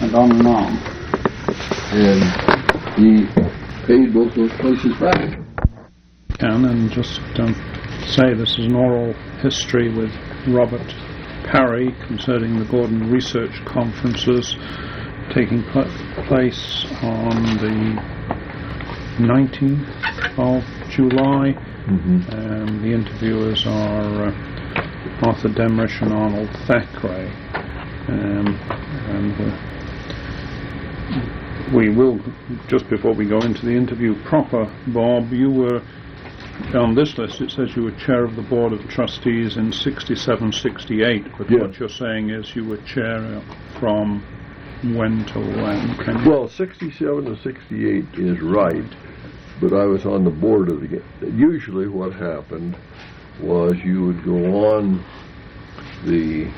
went on and on. And he paid both those places back. And just say this is an oral history with Robert Parry concerning the Gordon Research Conferences taking place on the 19th of July. Mm-hmm. The interviewers are Arthur Demrish and Arnold Thackeray. And we will, just before we go into the interview proper, Bob, you were, on this list it says you were chair of the Board of Trustees in 67-68, but Yeah. what you're saying is you were chair from when to when? Well, 67 to 68 is right, but I was on the board of the... Usually what happened was you would go on the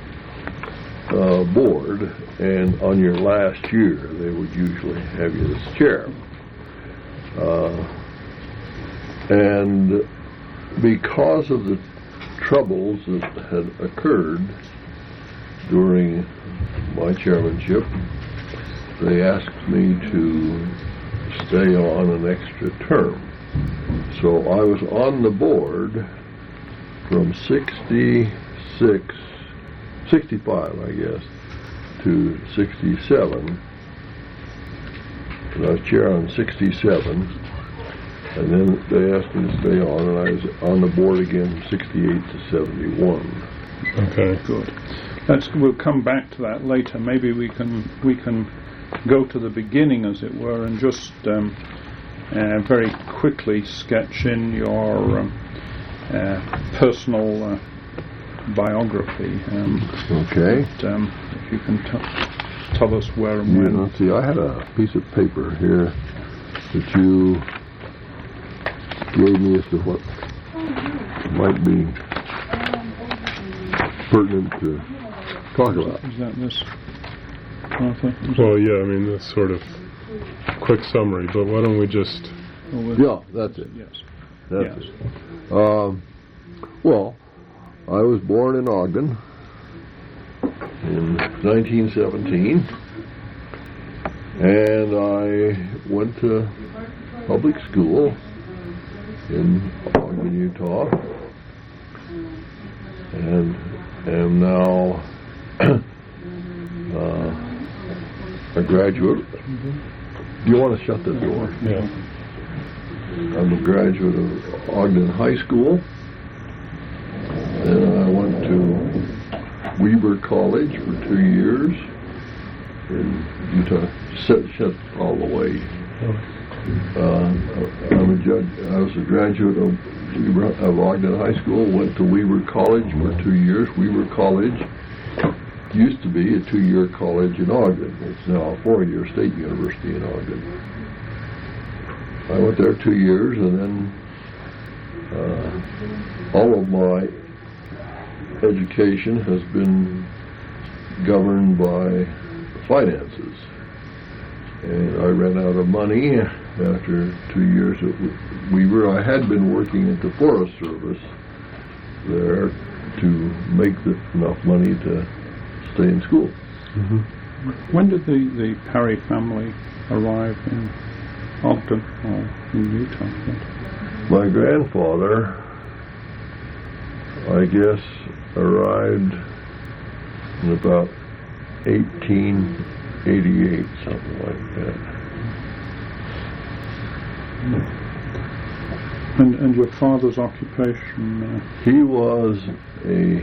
board, and on your last year they would usually have you as chair. And because of the troubles that had occurred during my chairmanship, they asked me to stay on an extra term. So I was on the board from 65, I guess, to 67. And I was chair on 67. And then they asked me to stay on, and I was on the board again from 68 to 71. Okay, good. We'll come back to that later. Maybe we can go to the beginning, as it were, and just very quickly sketch in your personal biography. Okay. If you can tell us where and when. Let's see, I had a piece of paper here that you gave me as to what might be pertinent to talk about. Is that this, Arthur? Well, yeah, I mean, that's sort of quick summary, but why don't we just... Yeah, that's it. Yes. That's it. Well, I was born in Ogden in 1917, and I went to public school in Ogden, Utah, and am now a graduate. Do you want to shut the door? Yeah. I'm a graduate of Ogden High School. Then I went to Weber College for 2 years in Utah. Shut all the way. I was a graduate of Ogden High School, went to Weber College for 2 years. Weber College used to be a 2-year college in Ogden. It's now a 4-year state university in Ogden. I went there 2 years, and then all of my education has been governed by finances. And I ran out of money after 2 years at Weber. I had been working at the Forest Service there to make enough money to stay in school. Mm-hmm. When did the Parry family arrive in Ogden or in Utah? My grandfather, I guess, arrived in about 1888, something like that. And your father's occupation? He was a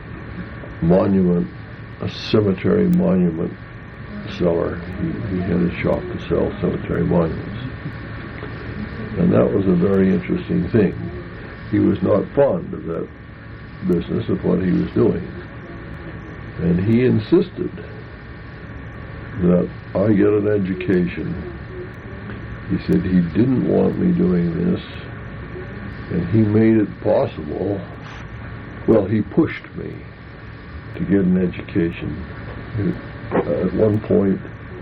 cemetery monument seller. He had a shop to sell cemetery monuments. And that was a very interesting thing. He was not fond of that business, of what he was doing. And he insisted that I get an education. He said he didn't want me doing this, and he made it possible. Well, he pushed me to get an education. At one point,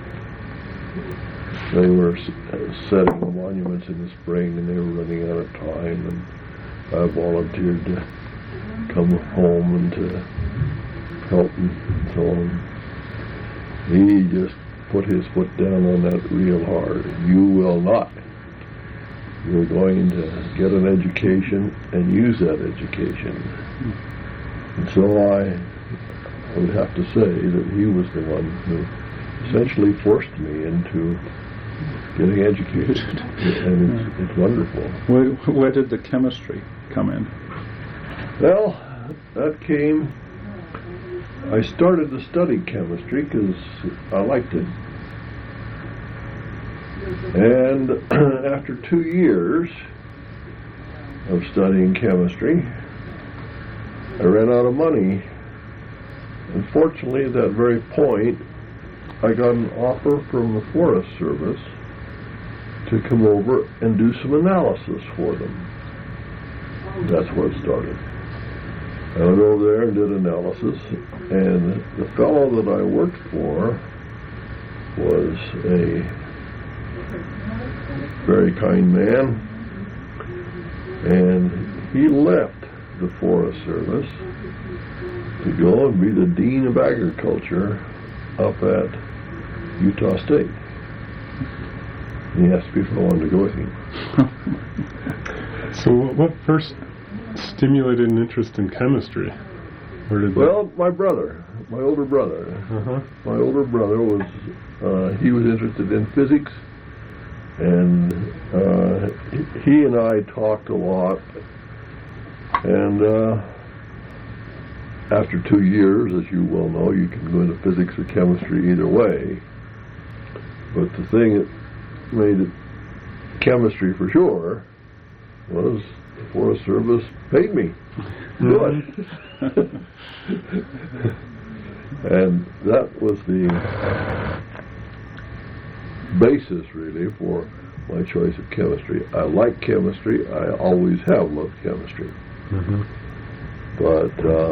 they were setting the monuments in the spring, and they were running out of time, and I volunteered to come home and to help and so on. he just put his foot down on that real hard. You will not. You're going to get an education and use that education. And so I would have to say that he was the one who essentially forced me into getting educated. And it's wonderful. Where did the chemistry come in? Well, that came... I started to study chemistry because I liked it. And after 2 years of studying chemistry, I ran out of money. Unfortunately, at that very point, I got an offer from the Forest Service to come over and do some analysis for them. That's where it started. I went over there and did analysis, and the fellow that I worked for was a very kind man, and he left the Forest Service to go and be the Dean of Agriculture up at Utah State. And he asked me if I wanted to go with him. So what first stimulated an interest in chemistry? Well, my older brother. My older brother was, he was interested in physics, and he and I talked a lot, and after 2 years, as you well know, you can go into physics or chemistry either way, but the thing that made it chemistry for sure was the Forest Service paid me to do it. And that was the basis, really, for my choice of chemistry. I like chemistry. I always have loved chemistry. But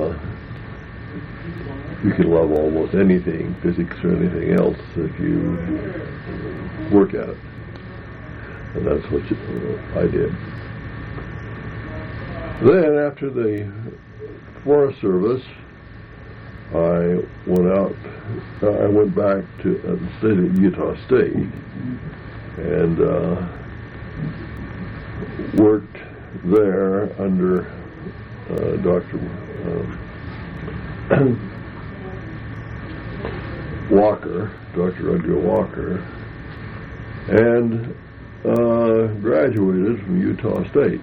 you can love almost anything, physics or anything else, if you work at it. And that's what I did. Then, after the Forest Service, I went back to stayed at Utah State and worked there under Dr. Walker, Dr. Edgar Walker, and graduated from Utah State.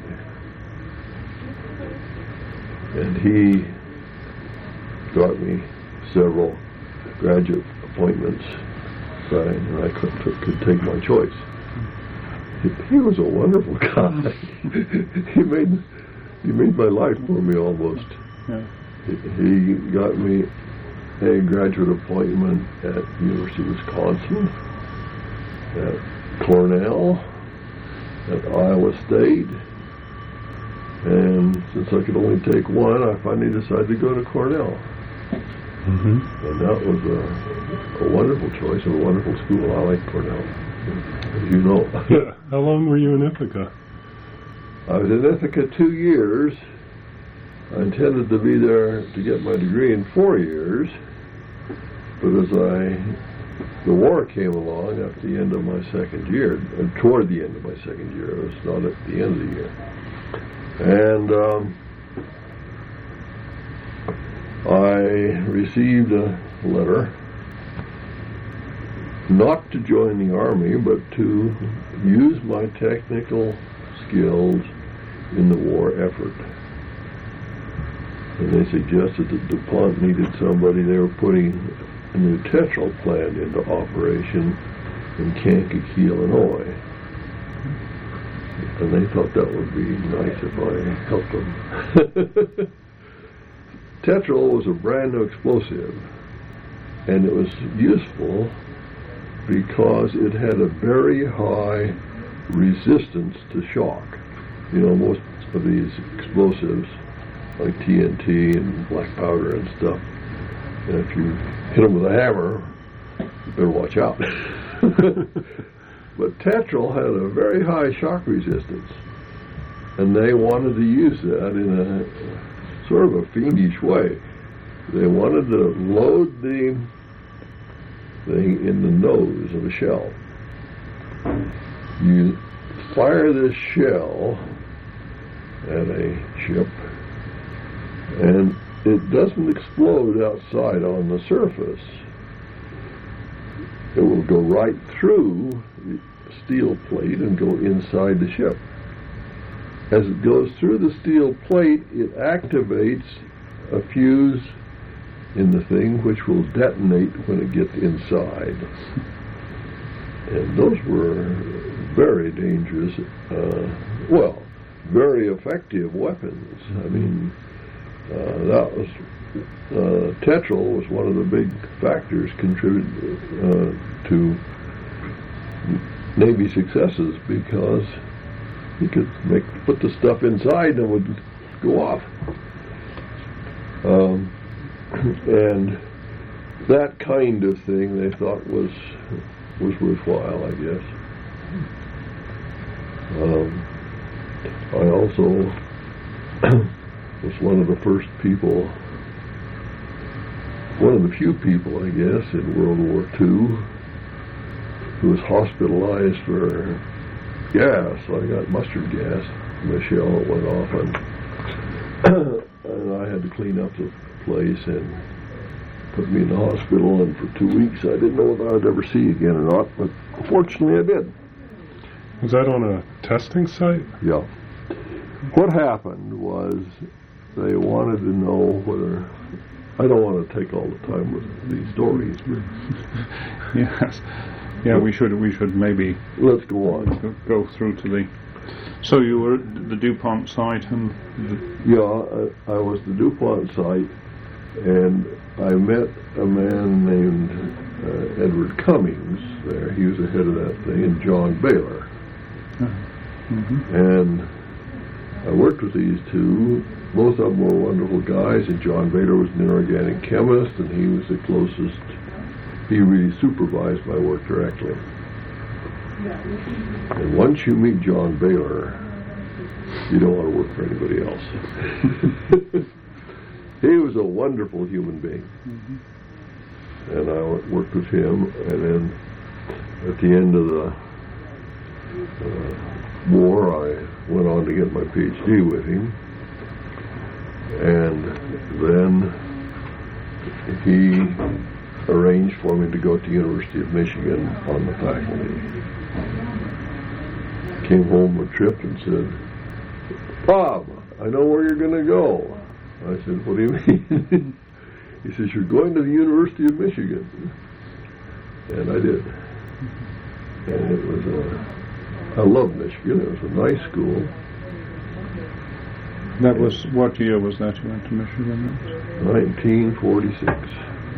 And he got me several graduate appointments, and I could take my choice. He was a wonderful guy. He made my life for me almost. Yeah. He got me a graduate appointment at University of Wisconsin, at Cornell, at Iowa State. And since I could only take one, I finally decided to go to Cornell. And that was a wonderful choice and a wonderful school. I like Cornell, as you know. Yeah. How long were you in Ithaca? I was in Ithaca 2 years. I intended to be there to get my degree in 4 years, but as the war came along at the end of my second year, and toward the end of my second year, it was not at the end of the year. And I received a letter not to join the Army, but to use my technical skills in the war effort. And they suggested that DuPont needed somebody. They were putting a new Tetrol plant into operation in Kankakee, Illinois. And they thought that would be nice if I helped them. Tetrol was a brand new explosive, and it was useful because it had a very high resistance to shock. You know, most of these explosives, like TNT and black powder and stuff, and if you hit them with a hammer, you better watch out. But Tetrol had a very high shock resistance, and they wanted to use that in a sort of a fiendish way. They wanted to load the thing in the nose of a shell. You fire this shell at a ship, and it doesn't explode outside on the surface. It will go right through the steel plate and go inside the ship. As it goes through the steel plate, it activates a fuse in the thing which will detonate when it gets inside. And those were very dangerous, very effective weapons. I mean, that was Tetrel was one of the big factors contributing to Navy successes, because you could put the stuff inside and it would go off. And that kind of thing they thought was worthwhile, I guess. I also was one of the few people, I guess, in World War II who was hospitalized for gas. I got mustard gas. My shell went off, and I had to clean up the place and put me in the hospital. And for 2 weeks, I didn't know whether I'd ever see again or not, but fortunately, I did. Was that on a testing site? Yeah. What happened was they wanted to know whether. I don't want to take all the time with these stories, but yes. Yeah, we should maybe let's go on. Go through to the. So you were at the DuPont site, and I was the DuPont site, and I met a man named Edward Cummings there. He was the head of that thing, and John Baylor. And I worked with these two. Both of them were wonderful guys, and John Baylor was an inorganic chemist, and he was the closest. He really supervised my work directly. And once you meet John Baylor, you don't want to work for anybody else. He was a wonderful human being. And I worked with him, and then at the end of the war, I went on to get my PhD with him. And then he arranged for me to go to the University of Michigan on the faculty. Came home a trip and said, "Bob, I know where you're going to go." I said, "What do you mean?" He says, "You're going to the University of Michigan." And I did. And it was I loved Michigan. It was a nice school. That was, what year was that you went to Michigan? 1946.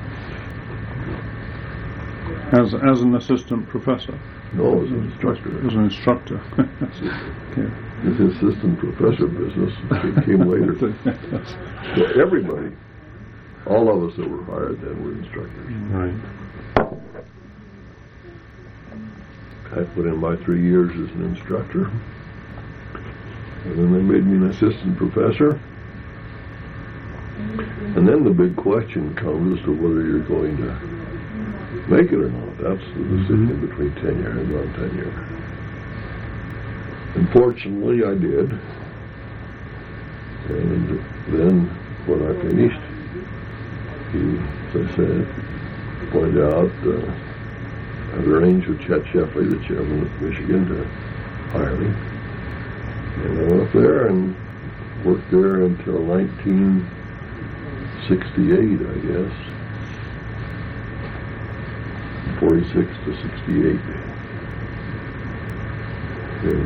As an assistant professor? No, as an instructor. As an instructor. Okay. His assistant professor business came later. So everybody, all of us that were hired then were instructors. Right. I put in my 3 years as an instructor. And then they made me an assistant professor. And then the big question comes as to whether you're going to make it or not. That's the decision between tenure and non-tenure. And fortunately, I did. And then when I finished, he, as I said, pointed out, I'd arranged with Chet Sheffley, the chairman of Michigan, to hire me. And I went up there and worked there until 1968, I guess. 46 to 68. And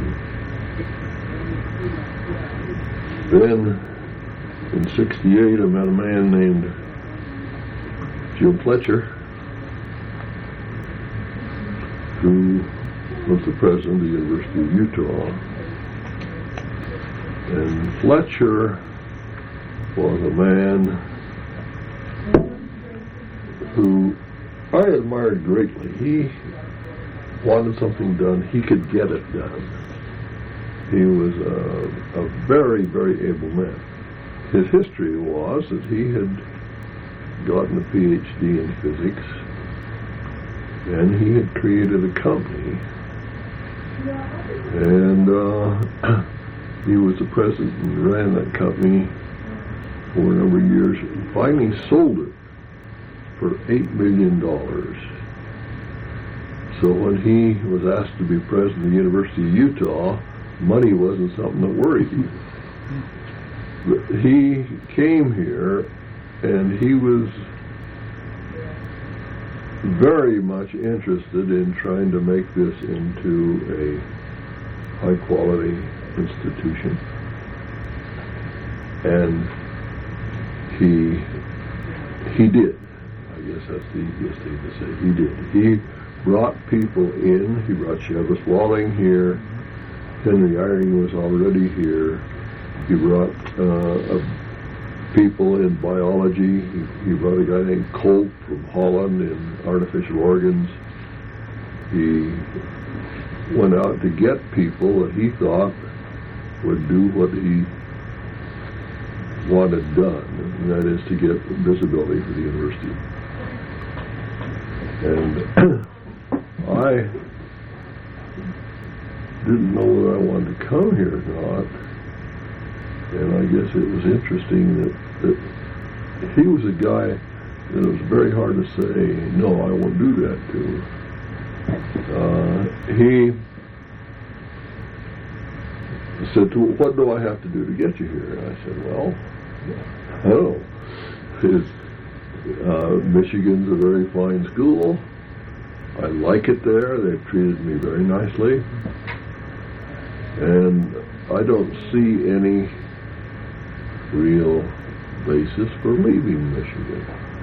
then in 68, I met a man named Jim Fletcher, who was the president of the University of Utah. And Fletcher was a man who I admired greatly. He wanted something done, he could get it done. He was a very, very able man. His history was that he had gotten a PhD in physics and he had created a company, and he was the president and ran that company for a number of years, and finally sold it for $8 million. So when he was asked to be president of the University of Utah, money wasn't something that worried him. But he came here, and he was very much interested in trying to make this into a high-quality institution. And he did. I guess that's the easiest thing to say. He did. He brought people in. He brought Chevis Walling here. Henry Eyring was already here. He brought people in biology. He brought a guy named Colt from Holland in artificial organs. He went out to get people that he thought would do what he wanted done, and that is to get visibility for the university. And I didn't know whether I wanted to come here or not, and I guess it was interesting that he was a guy that it was very hard to say, no, I won't do that to. He said, what do I have to do to get you here? And I said, well, I don't know. Michigan's a very fine school. I like it there. They've treated me very nicely. And I don't see any real basis for leaving Michigan.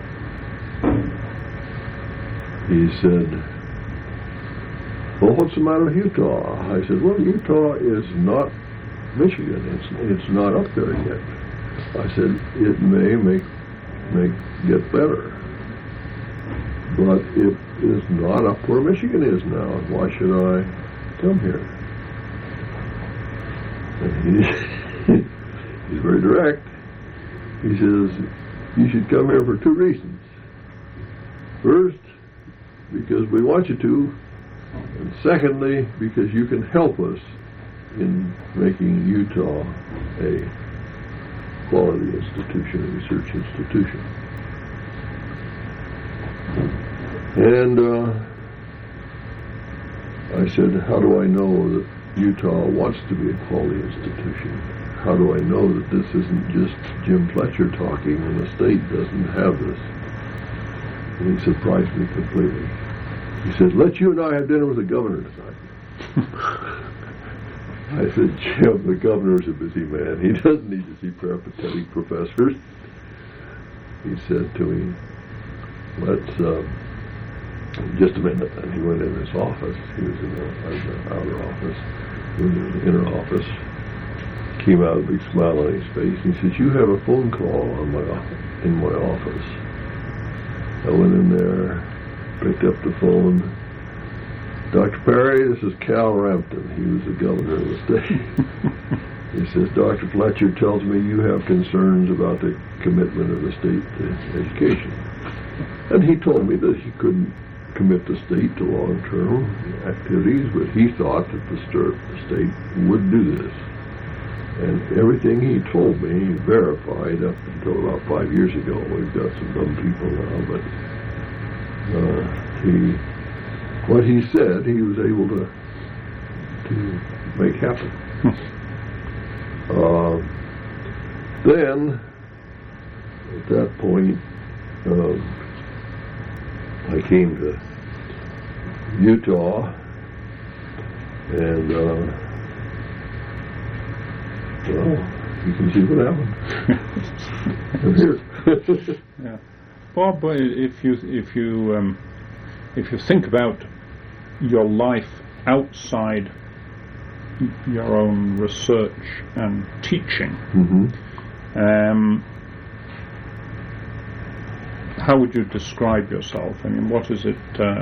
He said, well, what's the matter with Utah? I said, well, Utah is not Michigan. It's not up there yet. I said, it may get better, but it is not up where Michigan is now. Why should I come here? And he's very direct. He says, you should come here for two reasons. First, because we want you to, and secondly, because you can help us in making Utah a quality institution, a research institution. And I said, how do I know that Utah wants to be a quality institution? How do I know that this isn't just Jim Fletcher talking and the state doesn't have this? And he surprised me completely. He said, let you and I have dinner with the governor tonight. I said, Jim, the governor's a busy man. He doesn't need to see peripatetic professors. He said to me, let's, just a minute. And he went in his office. He was in the outer office. He went in the inner office. Came out with a big smile on his face. And he says, you have a phone call in my office. I went in there, picked up the phone. Dr. Perry, this is Cal Rampton. He was the governor of the state. He says, Dr. Fletcher tells me you have concerns about the commitment of the state to education. And he told me that he couldn't commit the state to long-term activities, but he thought that the state would do this. And everything he told me, he verified up until about 5 years ago. We've got some dumb people now, but what he said, he was able to make happen. Then, at that point, I came to Utah, and well, you can see what happened. I'm here. Yeah. Bob, if you think about your life outside your own research and teaching, how would you describe yourself? I mean, what is it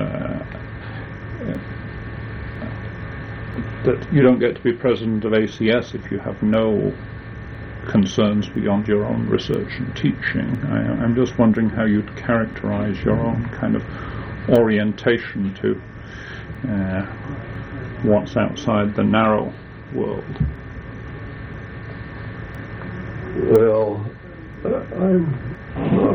that you don't get to be president of ACS if you have no concerns beyond your own research and teaching? I'm just wondering how you'd characterize your own kind of orientation to what's outside the narrow world? Well, I'm not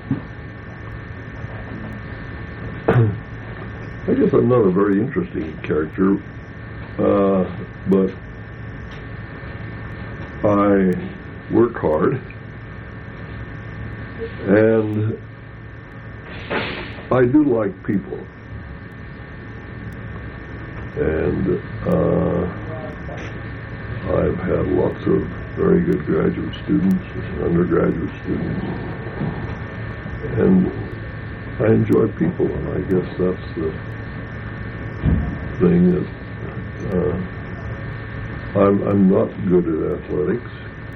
I guess I'm not a very interesting character, but I work hard, and I do like people, and I've had lots of very good graduate students and undergraduate students, and I enjoy people, and I guess that's the thing that I'm not good at athletics.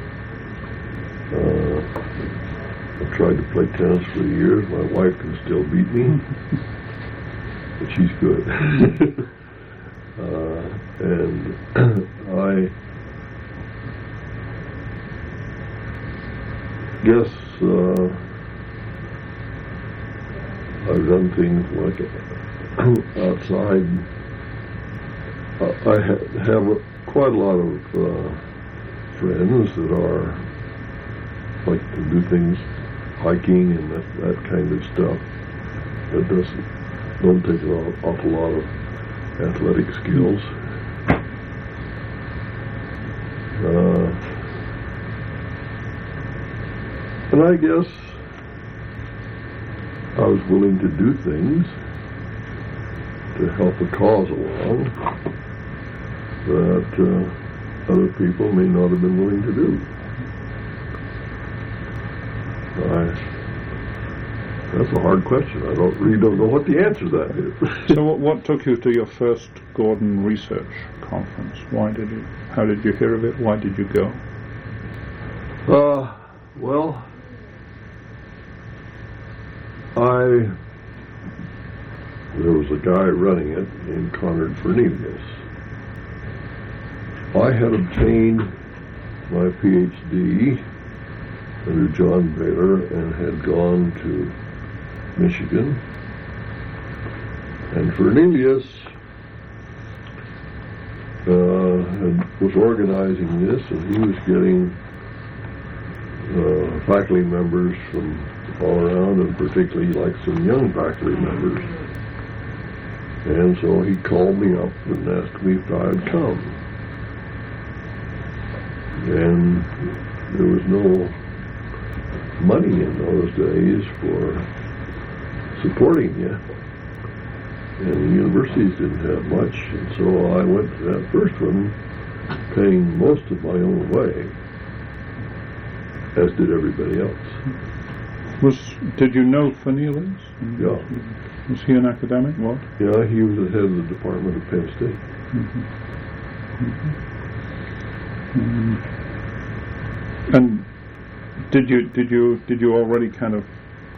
I tried to play tennis for years. My wife can still beat me, but she's good. And I guess I've done things like outside. I have quite a lot of friends that are like to do things, hiking and that kind of stuff. That don't take an awful lot of athletic skills. And I guess I was willing to do things to help a cause along that other people may not have been willing to do. That's a hard question. I really don't know what the answer to that is. So what took you to your first Gordon Research Conference? How did you hear of it? Why did you go? Well, there was a guy running it named Conrad Fernelius. I had obtained my PhD under John Baylor and had gone to Michigan. And Fernelius was organizing this, and he was getting faculty members from all around, and particularly like some young faculty members. And so he called me up and asked me if I'd come. And there was no money in those days for supporting you. And the universities didn't have much, and so I went to that first one paying most of my own way, as did everybody else. Did you know Fernelius? Yeah. Was he an academic? What? Yeah, he was the head of the department at Penn State. Mm-hmm. Mm-hmm. And did you already kind of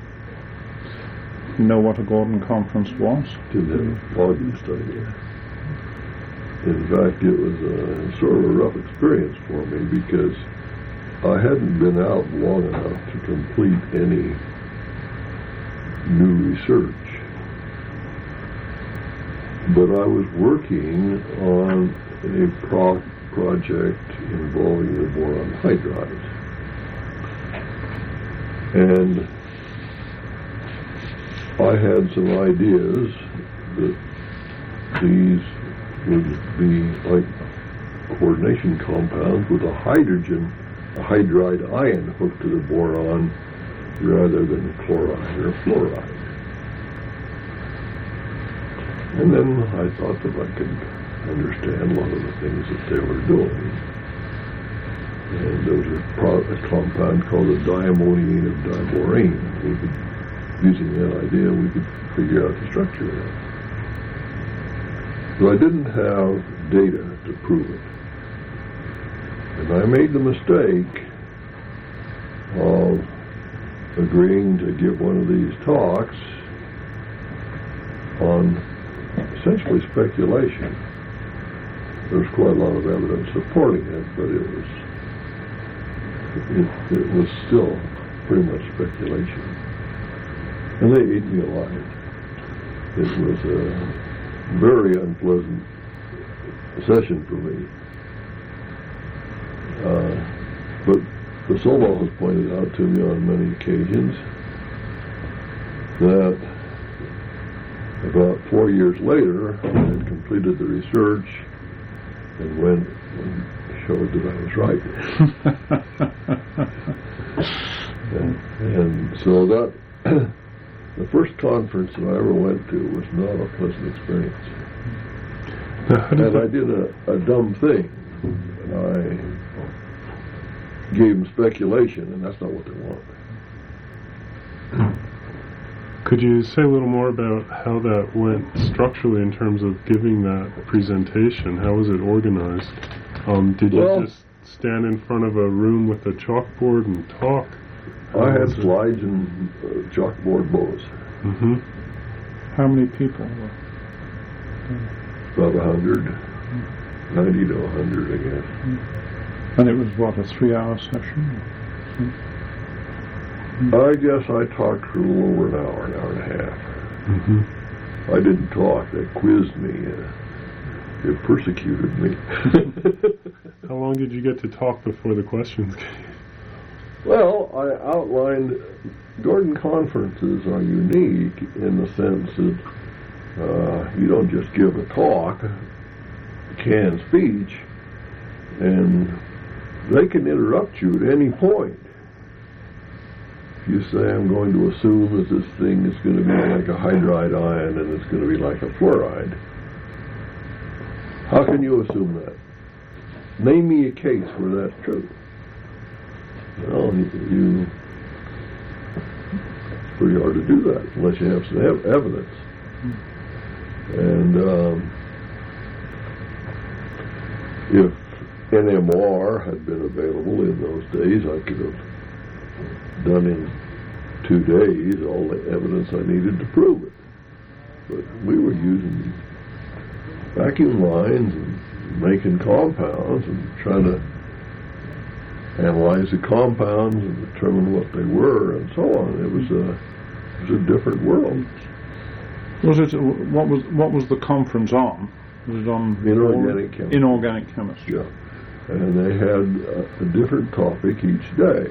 know what a Gordon Conference was? Didn't have a volume study. In fact, it was sort of a rough experience for me because I hadn't been out long enough to complete any new research. But I was working on a project involving the boron hydride. And I had some ideas that these would be like coordination compounds with a hydride ion hooked to the boron rather than chloride or fluoride. And then I thought that I could understand a lot of the things that they were doing. And there was a compound called a diammonium of diborane. Using that idea, we could figure out the structure of it. But I didn't have data to prove it. And I made the mistake of agreeing to give one of these talks on essentially speculation. There's quite a lot of evidence supporting it, but it was still pretty much speculation. And they ate me alive. It was a very unpleasant session for me. But the Sobol has pointed out to me on many occasions that about 4 years later, I had completed the research and went and showed that I was right. and so that the first conference that I ever went to was not a pleasant experience. And I did a dumb thing. I gave them speculation, and that's not what they want. Could you say a little more about how that went structurally in terms of giving that presentation? How was it organized? Did you just stand in front of a room with a chalkboard and talk? I had slides and chalkboard bows. Mm-hmm. How many people? About 100, 90 to 100, I guess. And it was, what, a 3-hour session? I guess I talked for a little over an hour and a half. Mm-hmm. I didn't talk. They quizzed me. It persecuted me. How long did you get to talk before the questions came? Well, I outlined Gordon conferences are unique in the sense that you don't just give a talk, a canned speech, and they can interrupt you at any point. If you say, I'm going to assume that this thing is going to be like a hydride ion and it's going to be like a fluoride, how can you assume that? Name me a case where that's true. Well, it's pretty hard to do that unless you have some evidence. And if NMR had been available in those days, I could have done in 2 days all the evidence I needed to prove it. But we were using vacuum lines and making compounds and trying to analyze the compounds and determine what they were and so on. It was a different world. Was it? What was the conference on? Was it on inorganic chemistry? Inorganic chemistry. Yeah, and they had a different topic each day.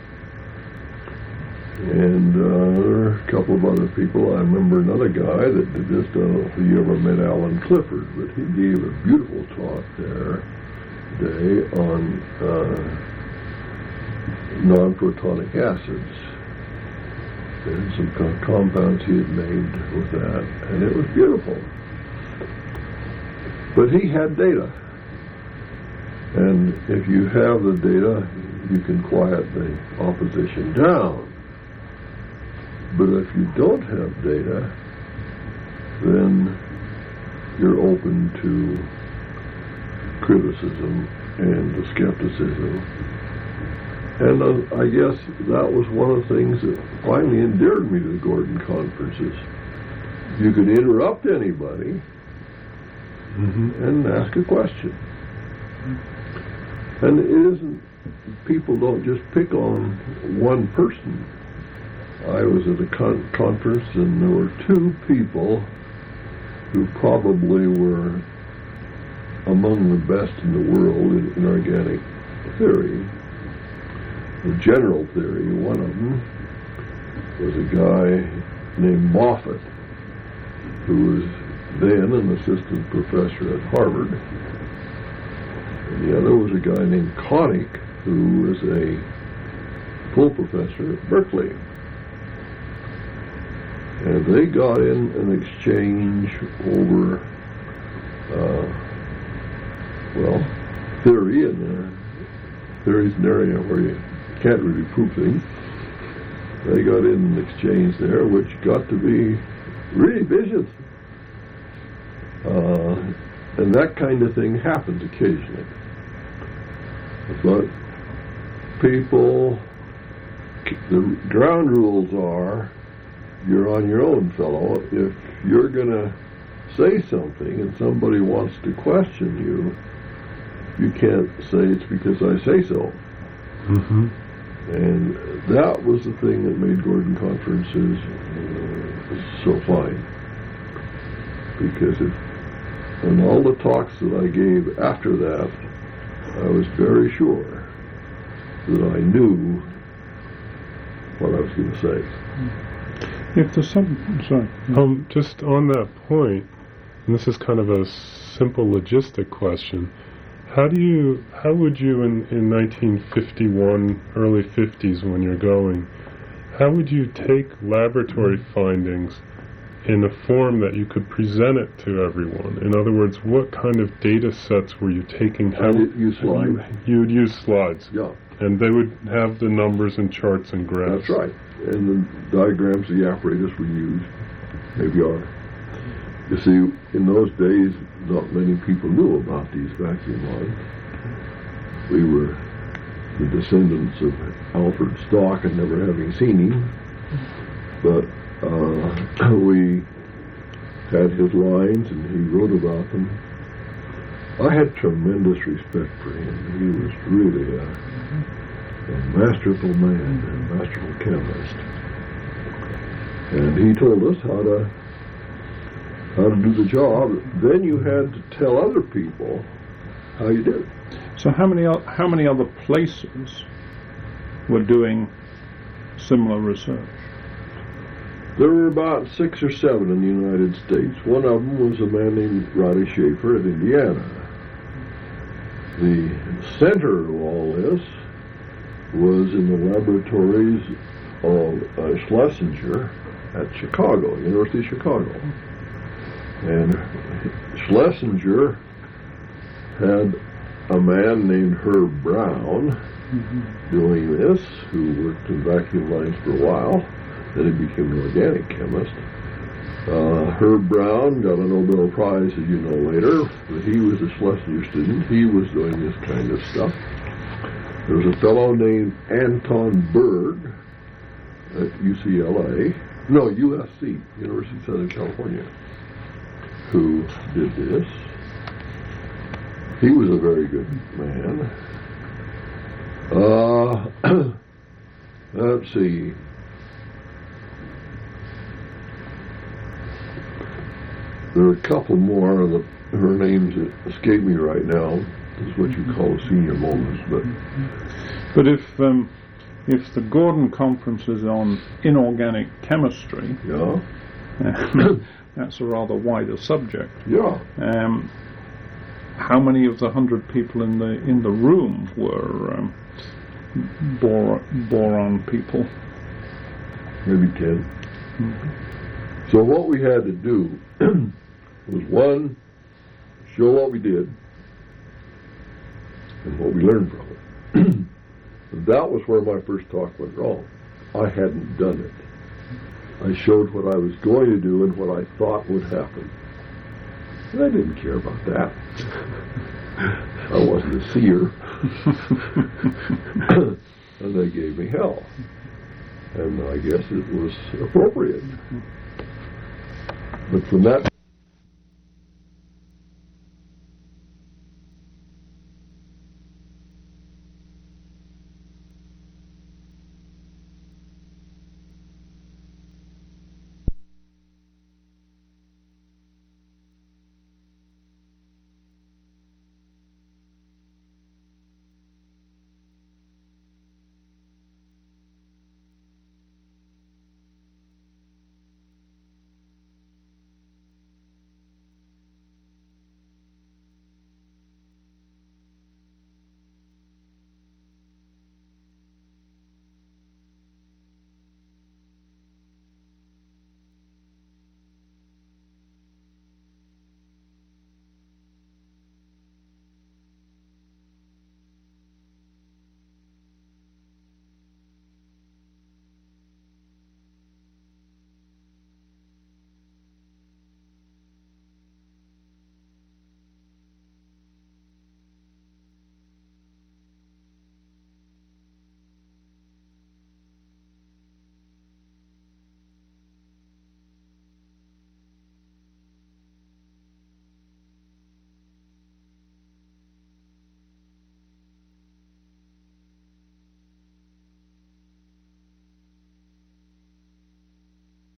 And there were a couple of other people. I remember another guy that did this. I don't know if you ever met Alan Clifford, but he gave a beautiful talk there today on non-protonic acids and some compounds he had made with that, and it was beautiful. But he had data, and if you have the data, you can quiet the opposition down. But if you don't have data, then you're open to criticism and to skepticism. And I guess that was one of the things that finally endeared me to the Gordon conferences. You could interrupt anybody and ask a question. And it isn't, people don't just pick on one person. I was at a conference and there were 2 people who probably were among the best in the world in inorganic theory. The general theory, one of them was a guy named Moffat, who was then an assistant professor at Harvard. And the other was a guy named Koenig, who was a full professor at Berkeley. And they got in an exchange over, theory, and theory's an area where you can't really prove things. They got in an exchange there, which got to be really vicious. And that kind of thing happens occasionally. But people, the ground rules are, you're on your own, fellow. If you're going to say something and somebody wants to question you, you can't say it's because I say so. Mm-hmm. And that was the thing that made Gordon conferences so fine. because in all the talks that I gave after that, I was very sure that I knew what I was going to say. If there's some, sorry. Just on that point, and this is kind of a simple logistic question, how would you in 1951, early 50s when you're going, how would you take laboratory findings in a form that you could present it to everyone? In other words, what kind of data sets were you taking? I would use slides. You would use slides. Yeah. And they would have the numbers and charts and graphs. That's right. And the diagrams of the apparatus we used, maybe are. You see, in those days, not many people knew about these vacuum lines. We were the descendants of Alfred Stock and never having seen him. But we had his lines and he wrote about them. I had tremendous respect for him. He was really a masterful man, a masterful chemist. And he told us how to do the job. Then you had to tell other people how you did it. So how many other places were doing similar research? There were about 6 or 7 in the United States. One of them was a man named Riley Schaefer at Indiana. The center of all this was in the laboratories of Schlesinger at Chicago, University of Chicago. And Schlesinger had a man named Herb Brown doing this, who worked in vacuum lines for a while. Then he became an organic chemist. Herb Brown got a Nobel Prize, as you know, later, but he was a Schlesinger student. He was doing this kind of stuff. There was a fellow named Anton Berg at UCLA, no, USC, University of Southern California, who did this. He was a very good man. Let's see. There are a couple more. Her names escape me right now. This is what you call senior moments. But if the Gordon Conference is on inorganic chemistry, yeah, that's a rather wider subject. Yeah. How many of the 100 people in the room were boron people? Maybe 10. So what we had to do was, one, show what we did and what we learned from it. That was where my first talk went wrong. I hadn't done it. I showed what I was going to do and what I thought would happen. And I didn't care about that. I wasn't a seer. And they gave me hell. And I guess it was appropriate. But from that